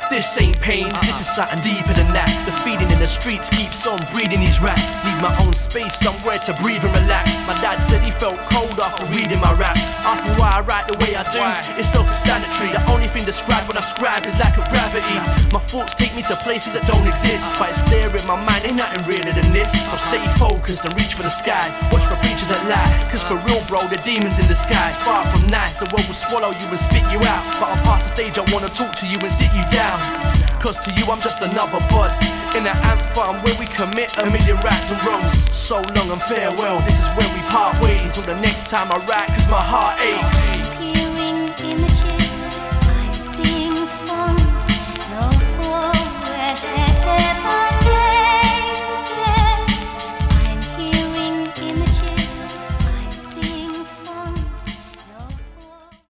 This ain't pain, this is something deeper than that. The feeding in the streets keeps on breeding these rats. Need my own space, somewhere to breathe and relax. My dad said he felt cold after reading my raps. Ask me why I write the way I do, it's self-explanatory. The only thing described when I scribe is lack of gravity. My thoughts take me to places that don't exist, but it's there in my mind, ain't nothing realer than this. So stay focused and reach for the skies. Watch for preachers that lie, cause for real bro, the demons in disguise. Far from nice, the world will swallow you and spit you out. But I'm past the stage, I wanna talk to you and sit you down. Cause to you I'm just another bud in an ant farm where we commit a million rights and wrongs. So long and farewell, this is where we part ways. Until the next time I write, cause my heart aches.